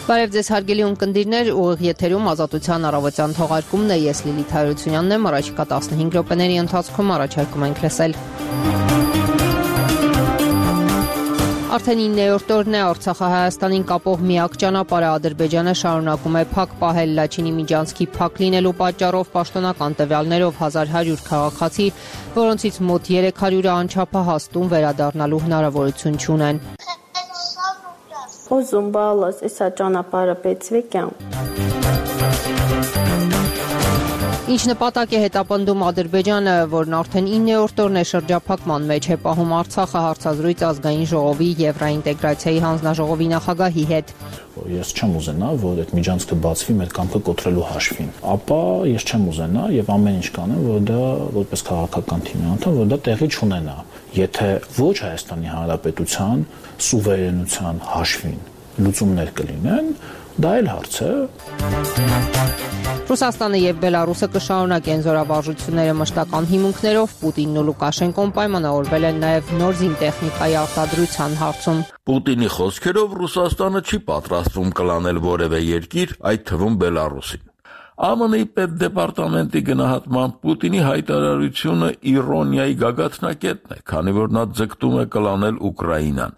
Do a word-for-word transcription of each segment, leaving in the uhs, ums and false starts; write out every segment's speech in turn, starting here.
Բարև ձեզ հարգելի ունկնդիրներ, ուղիղ եթերում Ազատության առավոտյան թողարկումն է, ես Լիլիթ Հայրությունյանն եմ, առաջիկա տասնհինգ րոպեների ընթացքում առաջարկում ենք լսել։ Արդեն իններորդ օրն է Արցախա-Հայաստանին կապող միակ ճանապարհը Ադրբեջանը շարունակում է փակ պահել Լաչինի միջանցքի փակ լինելու պատճառով պաշտոնական տվյալներով հազար հարյուր քաղաքացի, որոնցից մոտ երեք հարյուրը անչափահասում վերադառնալու հնարավորություն չունեն։ Ուզում բալաս, եսա ճանապարհը պեցվեկյան։ Ինչ նպատակ է հետապնդում Ադրբեջանը, որն արդեն իններորդ օրն է շրջափակման մեջ է պահում Արցախը հարցազրույց ազգային ժողովի Եվրաինտեգրացիայի հանձնաժողովի նախագահի հետ։ Ես չեմ ուզենա, որ այդ միջանցքը բացվի մեր կամքը կոտրելու հաշվին, ապա ես չեմ ուզենա եւ ամեն ինչ կանեմ, որ դա որպես քաղաքական թիմի անդամ, որ դա տեղի չունենա, եթե ոչ Հայաստանի Հանրապետության սուվերենության հաշվին լուծումներ կլինեն, դա էլ հարց է։ Ռուսաստանը եւ Բելարուսը կշարունակեն զորավարժությունները մշտական հիմունքներով, Պուտինն ու Լուկաշենկոն պայմանավորվել են նաեւ նոր զինտեխնիկայի արտադրության հարցում։ Պուտինի խոսքերով Ռուսաստանը չի պատրաստվում կլանել որևէ երկիր, այդ թվում Բելարուսին։ Է Մ Ն-ի պետդեպարտամենտի գնահատմամբ Պուտինի հայտարարությունը իրոնիայի գագաթնակետն է, քանի որ նա ձգտում է կլանել Ուկրաինան։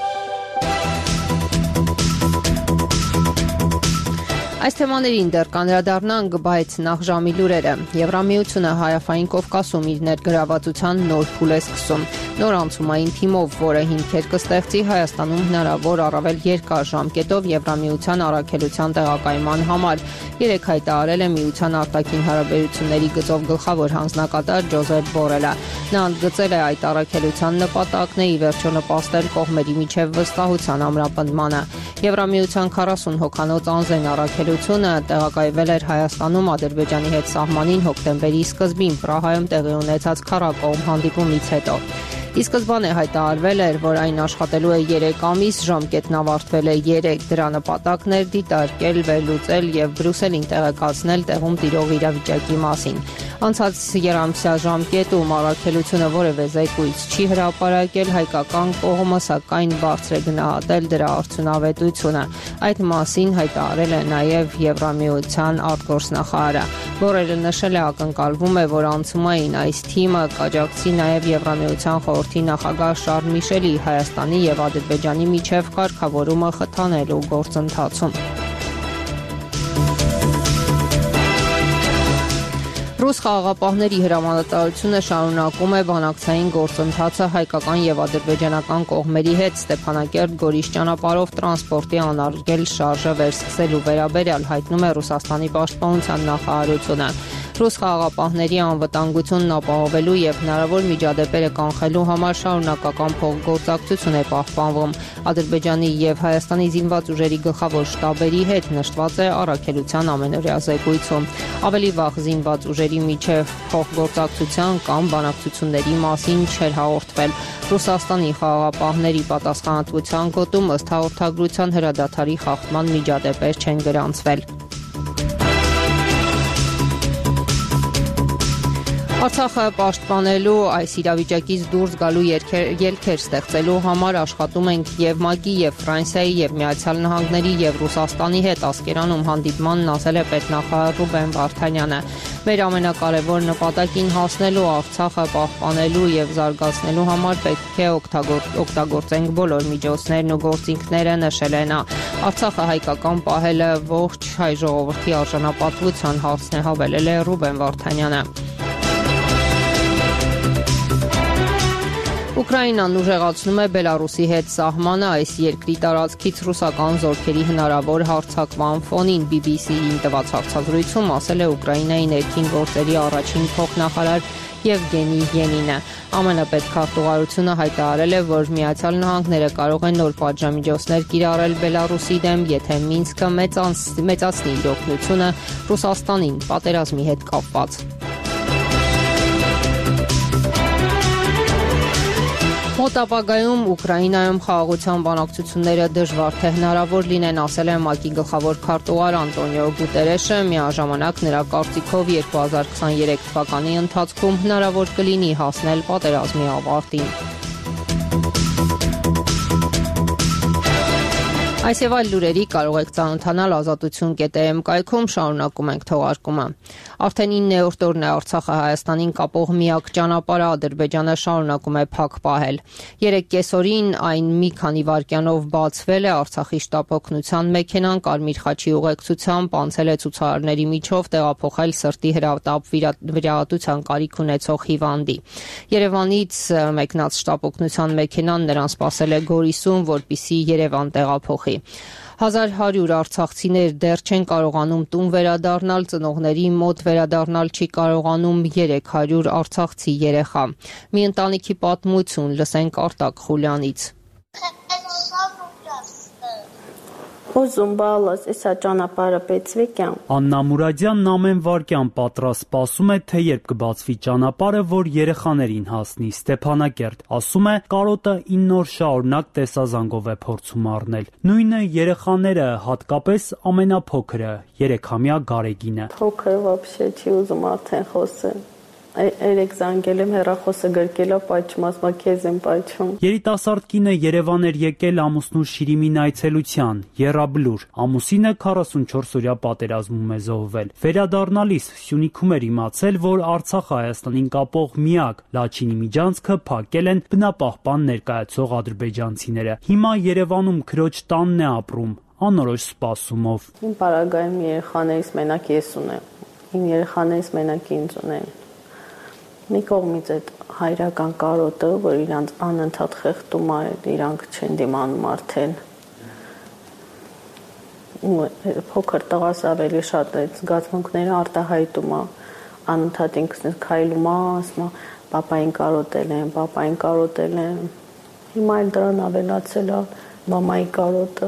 Այս թեմաներին դեռ կանրադառնանք, բայց նախ ժամի լուրերը։ Եվրամիությունը Հարավային Կովկասում իր ներգրավվածության նոր փուլ է սկսում։ Նոր անցումային թիմով, որը հիմքեր կստեղծի Հայաստանում հնարավոր առավել երկար ժամկետով Եվրամիության առաքելության տեղակայման համար, երեկ հայտարարել է միության արտաքին հարաբերությունների գծով գլխավոր հանձնակատար Ջոզեփ Բորելը։ Նա ընդգծել է այդ առաքելության նպատակն է ի վերջո նպաստել կողմերի միջև վստահության ամրապնդմանը։ Եվրամիության քառասուն հոգանոց անձեն առաքելությունը տեղակայվել էր Հայաստանում Ադրբեջանի հետ սահմանին հոկտեմբերի սկզբին Պրահայում տեղի ունեցած քառակողմ հանդիպումից հետո։ Ի սկզբանե հայտարարվել էր, որ այն աշխատելու է երեք ամիս, ժամկետն ավարտվել է երեք, դրա նպատակն էր դիտարկել, վերլուծել եւ Բրյուսելին տեղեկացնել տեղում տիրող իրավիճակի մասին։ Անցած երամսյա ժամկետում առաքելությունը որևէ զեկույց չի հրապարակել, հայկական կողմը սակայն բարձր է գնահատել դրա արդյունավետությունը։ Այդ մասին հայտարարել է նաեւ Եվրամիության արտգործնախարարը։ Բորելը նշել է, ակնկալվում է, որ անցումային այս թիմը կաջակցի նաեւ Եվրամիության խորհրդի նախագահ Շարլ Միշելի Հայաստանի եւ Ադրբեջանի միջև կարգավորումը խթանելու գործընթացում։ Ռուս խաղաղապահների հրամանատարությունը շարունակում է բանակցային գործընթացը հայկական եւ ադրբեջանական կողմերի հետ Ստեփանակերտ Գորիս ճանապարհով տրանսպորտի անարգել շարժը վերսկսելու վերաբերյալ հայտնում է Ռուսաստանի պաշտպանության նախարարությունը։ Ռուս խաղաղապահների անվտանգությունն ապահովելու եւ հնարավոր միջադեպերը կանխելու համար շարունակական փոխգործակցություն է պահպանվում։ Ադրբեջանի եւ Հայաստանի զինված ուժերի գլխավոր շտաբերի հետ նշված է առաքելության ամենօրյա զեկույցում։ Ավելի վաղ զինված ուժերի միջև փոխգործակցության կամ բանակցությունների մասին չէր հաղորդվել։ Ռուսաստանի խաղաղապահների պատասխանատվության գոտում ըստ հաղորդագրության հրադադարի խախտման միջադեպեր չեն գրանցվել։ Արցախը պաշտպանելու այս իրավիճակից դուրս գալու ելքեր ստեղծելու համար աշխատում ենք եւ ՄԱԿ-ի եւ Ֆրանսիայի եւ Միացյալ Նահանգների եւ Ռուսաստանի հետ Ասկերանում հանդիպմանն ասել է պետնախարար Ռուբեն Վարդանյանը։ Մեր ամենակարևոր նպատակին հասնելու Արցախը պահպանելու եւ զարգացնելու համար պետք է օգտագործենք բոլոր միջոցներն ու գործիքները, նշել է նա։ Արցախը հայկական պահելը ողջ հայ ժողովրդի արժանապատվության հարցն է, հավելել է Ռուբեն Վարդանյանը։ Ուկրաինան ուժեղացնում է Բելարուսի հետ սահմանը, այս երկրի տարածքից ռուսական զորքերի հնարավոր հարձակման ֆոնին B B C-ին տված հարցազրույցում ասել է Ուկրաինայի ներքին գործերի առաջին փոխնախարար Եվգենի Յենինը։ ԱՄՆ պետքարտուղարությունը հայտարարել է, որ Միացյալ Նահանգները կարող են նոր պատժամիջոցներ կիրառել Բելարուսի դեմ, եթե Մինսկը մեծացնի իր օգնությունը Ռուսաստանին պատերազմի հետ կապված։ Մոտ ապագայում Ուկրաինայում խաղաղության բանակցությունները դժվար թե հնարավոր լինեն, ասել է ՄԱԿ-ի գլխավոր քարտուղար Անտոնիո Գուտերեշը, միաժամանակ նրա կարծիքով երկու հազար քսաներեք թվականի ընթացքում հնարավոր կլինի հասնել պատերազմի ավարտին։ Այս եւ այլ լուրերի կարող եք ծանոթանալ ազատություն կետ է էմ կայքում, շարունակում ենք թողարկումը։ Արդեն իններորդ օրն է Արցախը Հայաստանին կապող միակ ճանապարհը Ադրբեջանը շարունակում է փակ պահել։ Երեք կեսօրին այն մի քանի վայրկյանով բացվել է, Արցախի շտապօգնության մեքենան Կարմիր խաչի ուղեկցությամբ անցել է ցուցարարների միջով տեղափոխել սրտի հրատապ վիրահատության կարիք ունեցող հիվանդի։ Երևանից մեկնած շտապօգնության մեքենան նրան սպասել է Գորիսում, որպեսզի Երևան տեղափոխի։ հազար հարյուր արցախցիներ դեռ չեն կարողանում տուն վերադառնալ, ծնողների մոտ վերադառնալ չի կարողանում երեք հարյուր արցախցի երեխա։ Մի ընտանիքի պատմություն լսենք Արտակ Խուլյանից։ Ուզում բալաս, իսա ճանապարհը պետք է։ Աննա Մուրադյանն ամեն վարքյան պատրաստ սպասում է, թե երբ կբացվի ճանապարհը, որ երեխաներին հասնի Ստեփանակերտ։ Ասում է, կարոտը ինը օր շարունակ տեսազանգով է փորձում առնել։ Նույնը երեխաները, հատկապես ամենափոքրը, երեքամյա Գարեգինը։ Փոքր вообще չի ուզում արդեն խոսել։ Երեք զանգել եմ հեռախոսը գրկելով պայթում, ասում եմ քեզ եմ պայթում։ Երիտասարդ կինը Երևան էր եկել ամուսնու Շիրիմին այցելության, եռաբլուր։ Ամուսինը քառասունչորս օրյա պատերազմում է զոհվել։ Վերադառնալիս Սյունիքում էր իմացել, որ Արցախը Հայաստանին կապող միակ Լաչինի միջանցքը փակել են բնապահպան ներկայացող ադրբեջանցիները։ Հիմա Երևանում քրոջ տանն է ապրում, անորոշ սպասումով։ Իմ պարագայում երեխաներից մենակ ես ունեմ։ Իմ երեխաներից մենակ ինձ ունեն։ Մի կողմից այդ հայրական կարոտը, որ իրանց անընդհատ խեղդում է, իրանք չեն դիմանում արդեն։ Փոքր տղաս ավելի շատ այդ զգացմունքները արտահայտում է, անընդհատ ինքս քայլում է, ասում է, պապային կարոտել են, պապային կարոտել են։ Հիմա էլ դրան ավելացել է մամայի կարոտը։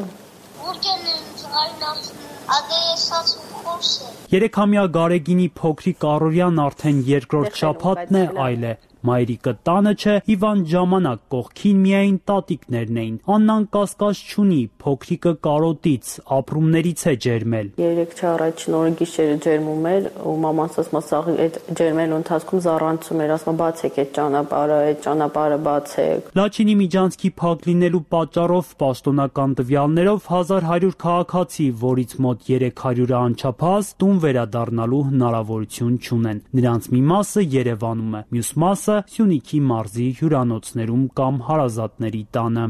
Երեքամյա Գարեգինի փոքրիկ Արորյան արդեն երկրորդ շաբաթն է այլ է։ Մայրիկը տանը չէ, Իվան ժամանակ կողքին միայն տատիկներն էին։ Աննան կասկած չունի, փոքրիկը կարոտից, ապրումներից է ջերմել։ Երեք չառաջին օրը գիշերը ջերմում էր, ու մամանց ասում է, սաղ այդ ջերմելու ընթացքում զառանցում էր, ասում է, բացեք այդ ճանապարհը, այդ ճանապարհը բացեք։ Լաչինի միջանցքի փակ լինելու պատճառով պաշտոնական տվյալներով հազար հարյուր քաղաքացի, որից մոտ երեք հարյուրը անչափահաս, տուն վերադառնալու հնարավորություն չունեն։ Նրանց մի մասը Երևանում է, մյուս մասը Սյունիքի մարզի հյուրանոցներում կամ հարազատների տանը։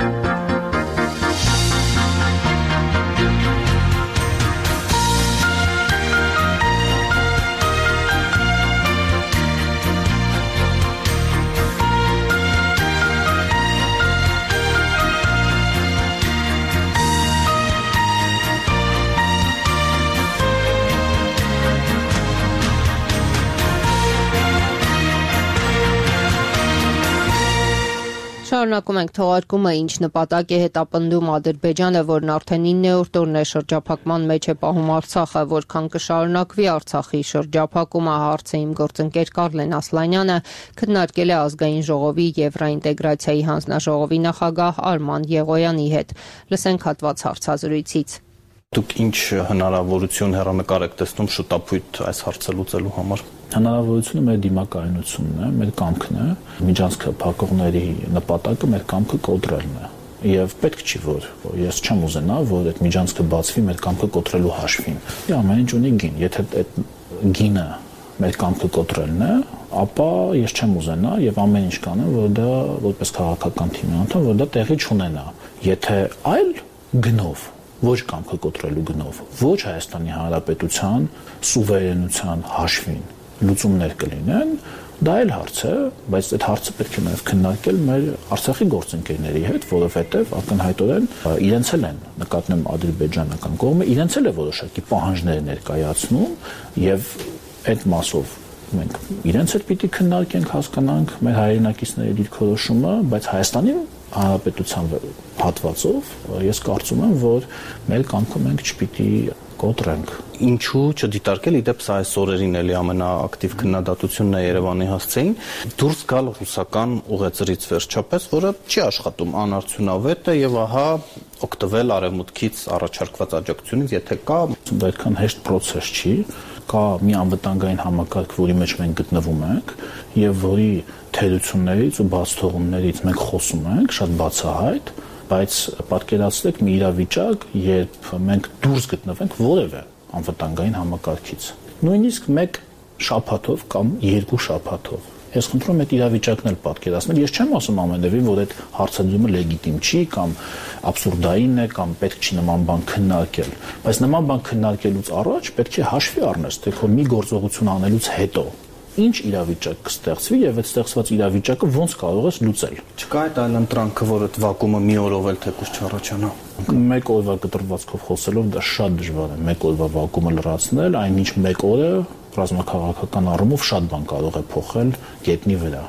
Շարունակում ենք թողարկումը, ինչ նպատակ է հետապնդում Ադրբեջանը, որն արդեն իններորդ օրն է շրջափակման մեջ է պահում Արցախը, որքան կշարունակվի Արցախի շրջափակումը, հարցը իմ գործընկեր Կարլեն Ասլանյանը քննարկել է ազգային ժողովի Եվրոինտեգրացիայի հանձնաժողովի նախագահ Արման Եղոյանի հետ։ Լսենք հատված հարցազրույցից։ Դուք ինչ հնարավորություն հեռանկար եք տեսնում շուտապույտ այս հարցը լուծելու համար։ Հնարավորությունը մեր դիմակայությունն է, մեր կամքն է, միջանցքը փակողների նպատակը մեր կամքը կոտրելն է։ Եվ պետք չի որ ես չեմ ուզենա, որ այդ միջանցքը բացվի մեր կամքը կոտրելու հաշվին։ Եվ ամեն ինչ ունի գին, եթե այդ գինը մեր կամքը կոտրելն է, ապա ես չեմ ուզենա եւ ամեն ինչ կանեմ, որ դա որպես քաղաքական թիմի անդամ, որ դա տեղի չունենա։ Եթե այլ գնով ոչ կամքը կոտրելու գնով, ոչ Հայաստանի Հանրապետության սուվերենության հաշվին լուծումներ կլինեն, դա էլ հարց է, բայց այդ հարցը պետք է նաև քննարկել մեր Արցախի գործընկերների հետ, որովհետև ակնհայտորեն իրենց էլ են նկատնում ադրբեջանական կողմը, իրենց էլ է որոշակի պահանջներ ներկայացնում եւ այդ մասով մենք իրենց հետ պիտի քննարկենք, հասկանանք մեր հայրենակիցների դիրքորոշումը, բայց Հայաստանի Հանրապետության հատվածով ես կարծում եմ, որ մեր կամքը մենք չպիտի կոտրենք։ Ինչու չդիտարկել, իդեպ սա այս օրերին էլի ամենաակտիվ քննադատությունն է Երևանի հասցեին, դուրս գալ ռուսական ուղեծրից վերջապես, որը չի աշխատում, անարդյունավետ է եւ ահա օգտվել արևմուտքից առաջարկված աջակցությունից, եթե կա, այդքան հեշտ process չի, կա մի անվտանգային համակարգ, որի մեջ մենք գտնվում ենք եւ որի թերություններից ու բացթողումներից մենք խոսում ենք շատ բացահայտ բայց պատկերացրեք մի իրավիճակ, երբ մենք դուրս գտնվենք որևէ անվտանգային համակարգից։ Նույնիսկ մեկ շաբաթով կամ երկու շաբաթով։ Ես խնդրում եմ այդ իրավիճակն էլ պատկերացնել։ Ես չեմ ասում ամենևին, որ այդ հարցադրումը լեգիտիմ չի կամ աբսուրդային է կամ պետք չի նման բան քննարկել, բայց նման բան քննարկելուց առաջ պետք է հաշվի առնես, թե քո մի գործողություն անելուց հետո ինչ իրավիճակ կստեղծվի եւ այդ ստեղծված իրավիճակը ոնց կարող ես լուծել։ Չկա այդ այլ ընտրանքը, որ այդ վակուումը մի օրով էլ թեկուզ չառաջանա։ Մեկ օրվա կտրվածքով խոսելով դա շատ դժվար է։ Մեկ օրվա վակուումը լրացնել, այնինչ մեկ օրը ռազմաքաղաքական առումով շատ բան կարող է փոխել գետնի վրա։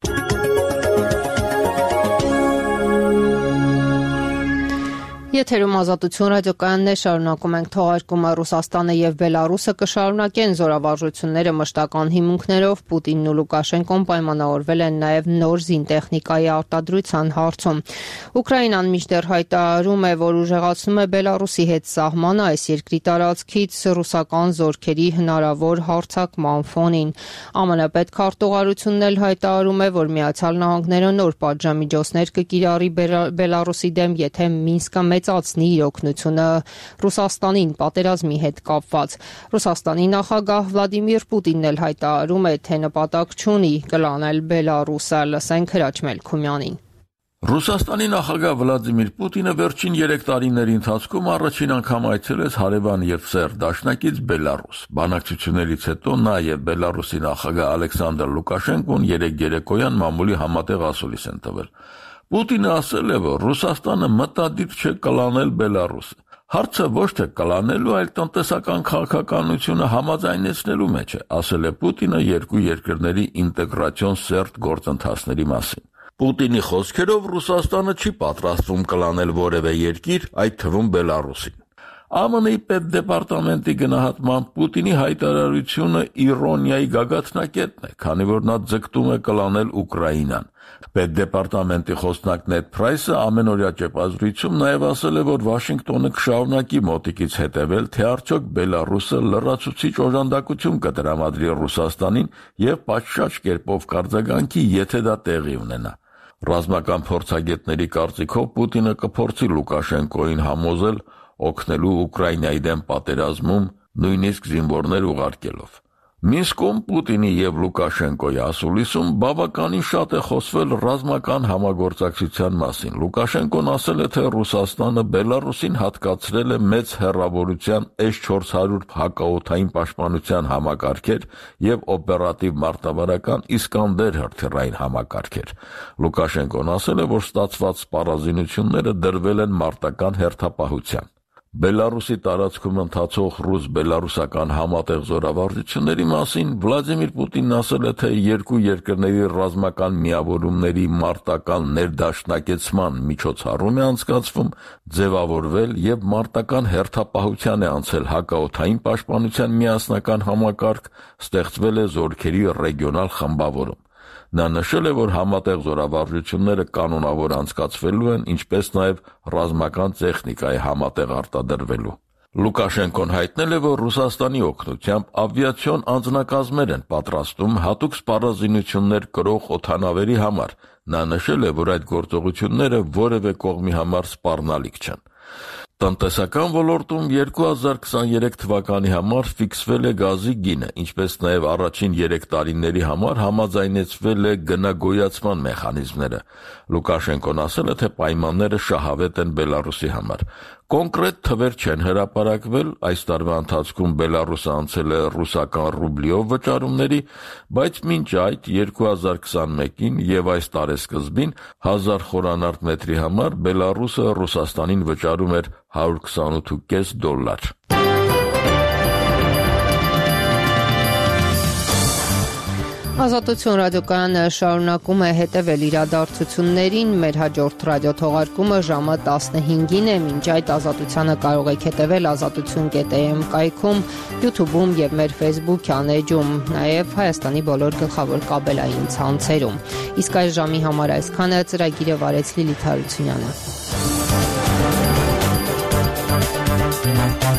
Եթերում Ազատություն ռադիոկայանն է, շարունակում ենք թողարկումը։ Ռուսաստանը եւ Բելարուսը կշարունակեն զորավարժությունները մշտական հիմունքներով։ Պուտինն ու Լուկաշենկոն պայմանավորվել են նաեւ նոր զինտեխնիկայի արտադրության հարցում։ Ուկրաինան մինչդեռ հայտարարում է, որ ուժեղացնում է Բելարուսի հետ սահմանը այս երկրի տարածքից ռուսական զորքերի հնարավոր հարձակման ֆոնին։ ԱՄՆ պետքարտուղարությունն էլ հայտարարում է, որ Միացյալ Նահանգները նոր պատժամիջոցներ կկիրառի Բելարուսի դեմ, եթե Մինսկը մեծացնի իր օգնությունը Ռուսաստանին պատերազմի հետ կապված։ Ռուսաստանի նախագահ Վլադիմիր Պուտինն էլ հայտարարում է, թե նպատակ չունի կլանել Բելարուսը։ Լսենք Հրաչ Մելքումյանին։ Ռուսաստանի նախագահ Վլադիմիր Պուտինը վերջին երեք տարիների ընթացքում առաջին անգամ այցելեց հարևան եւ սեր դաշնակից Բելարուս։ Բանակցություններից հետո նա եւ Բելարուսի նախագահ Ալեքսանդր Լուկաշենկոն երեք երեկոյան մամուլի համատեղ ասուլիս են տվել։ Պուտինը ասել է, որ Ռուսաստանը մտադիր չէ կլանել Բելարուսը։ Հարցը ոչ թե կլանելու, այլ տնտեսական քաղաքականությունը համաձայնեցնելու մեջ է, ասել է Պուտինը երկու երկրների ինտեգրացիոն սերտ գործընթացների մասին։ Պուտինի խոսքերով Ռուսաստանը չի պատրաստվում կլանել որևէ երկիր, այդ թվում Բելարուսին։ ԱՄՆ-ի պետդեպարտամենտի գնահատմամբ Պուտինի հայտարարությունը իրոնիայի գագաթնակետն է, քանի որ նա ձգտում է կլանել Ուկրաինան։ Պետդեպարտամենտի խոսնակ Նեդ Փրայսը ամենօրյա ճեպազրույցում նաև ասել է, որ Վաշինգտոնը կշարունակի մոտիկից հետևել, թե արդյոք Բելարուսը լրացուցիչ օժանդակություն կտրամադրի Ռուսաստանին եւ պատշաճ կերպով կարձագանքի, եթե դա տեղի ունենա։ Ռազմական փորձագետների կարծիքով Պուտինը կփորձի Լուկաշենկոին համոզել օգնելու Ուկրաինայի դեմ պատերազմում, նույնիսկ զինվորներ ուղարկելով։ Մինսկում Պուտինի եւ Լուկաշենկոյի ասուլիսում բավականին շատ է խոսվել ռազմական համագործակցության մասին։ Լուկաշենկոն ասել է, թե Ռուսաստանը Բելարուսին հատկացրել է մեծ հեռավորության էս չորս հարյուր հակաօդային պաշտպանության համակարգեր եւ օպերատիվ մարտավարական Իսկանդեր հրթիռային համակարգեր։ Լուկաշենկոն ասել է, որ ստացված սպառազինությունները դրվել են մարտական հերթապահության։ Բելարուսի տարածքում ընթացող ռուս-բելարուսական համատեղ զորավարժությունների մասին Վլադիմիր Պուտինն ասել է, թե երկու երկրների ռազմական միավորումների մարտական ներդաշնակեցման միջոցառում է անցկացվում, ձևավորվել եւ մարտական հերթապահության է անցել հակաօդային պաշտպանության միասնական համակարգ, ստեղծվել է զորքերի ռեգիոնալ խմբավորում։ Նա նշել է, որ համատեղ զորավարժությունները կանոնավոր անցկացվելու են, ինչպես նաև ռազմական տեխնիկայի համատեղ արտադրվելու։ Լուկաշենկոն հայտնել է, որ Ռուսաստանի օգնությամբ ավիացիոն անձնակազմեր են պատրաստում հատուկ սպառազինություններ կրող օդանավերի համար։ Նա նշել է, որ այդ գործողությունները որևէ կողմի համար սպառնալիք չեն։ Տնտեսական ոլորտում երկու հազար քսաներեք թվականի համար ֆիքսվել է գազի գինը, ինչպես նաև առաջին երեք տարիների համար համաձայնեցվել է գնագոյացման մեխանիզմները։ Լուկաշենկոն ասել է, թե պայմանները շահավետ են Բելարուսի համար։ Կոնկրետ թվեր չեն հրապարակվել, այս տարվա ընթացքում Բելարուսը անցել է ռուսական ռուբլիով վճարումների, բայց մինչ այդ երկու հազար քսաներկին եւ այս տարեսկզբին հազար խորանարդ մետրի համար Բելարուսը Ռուսաստանին վճարում էր հարյուր քսանութ ու կես դոլար։ Ազատություն ռադիոկայանը շարունակում է հետևել իրադարձություններին, մեր հաջորդ ռադիոթողարկումը ժամը տասնհինգին է, մինչ այդ Ազատությանը կարող եք հետևել ազատություն կետ է էմ կայքում, YouTube-ում եւ մեր Facebook-յան էջում, նաեւ Հայաստանի բոլոր գլխավոր կաբելային ցանցերում։ Իսկ այս ժամի համար այսքանը, ծրագիրը վարեց Լիլիթ Հարությունյանը։